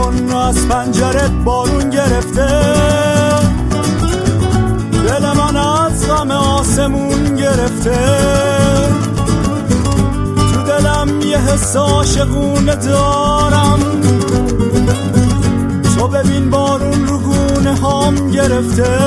کن از پنجره بارون گرفته، دل من از غم آسمون گرفته، تو دلم یه حس عاشقونه دارم، تو ببین بارون رو گونه هام گرفته،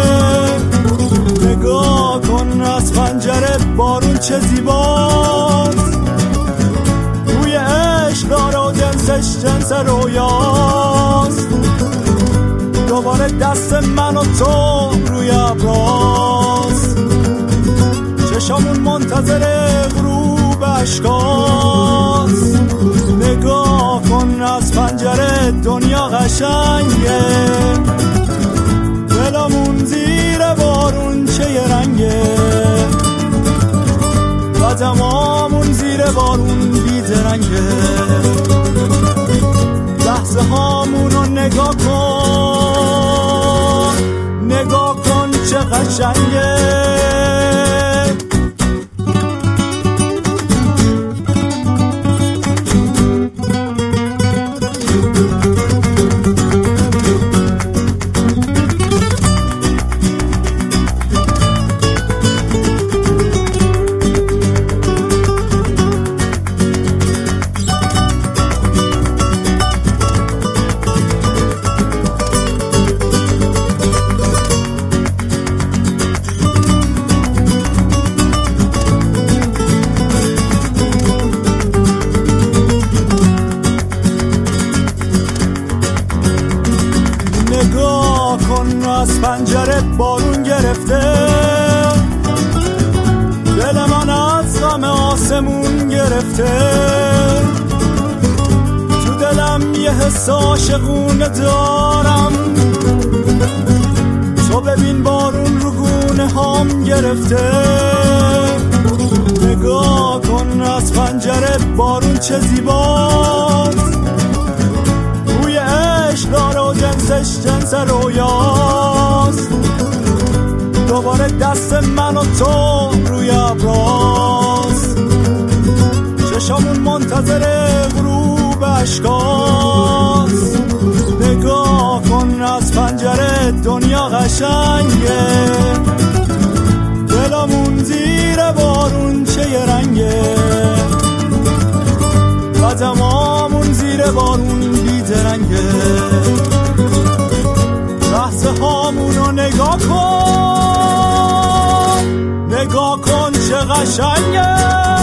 نگاه کن از پنجره بارون چه زیباست، روی عشق داره و جنس رویاست، دوباره دست من و تو روی ابراست، چشامون منتظر غروب اشکاست، نگاه کن از پنجره دنیا قشنگه، دلمون زیر بارون چه یه رنگه، قدمامون زیر بارون بی‌درنگه، لحظه هامونو نگاه کن، نگاه کن چه قشنگه. نگاه کن از پنجره بارون گرفته، دل من از غم آسمون گرفته، تو دلم یه حس عاشقونه دارم، تو ببین بارون رو گونه هام گرفته، نگاه کن از پنجره بارون چه زیباست، روی عشق داره و جنس رویاست، دوباره دست من و تو روی ابراست، چشامون منتظر غروب اشکاست، نگاه کن از پنجره دنیا قشنگه، دلمون زیر بارون چه یه رنگه، قدمامون زیر بارون بی‌درنگه، لحظه هامونو نگاه کن، نگاه کن چه قشنگه.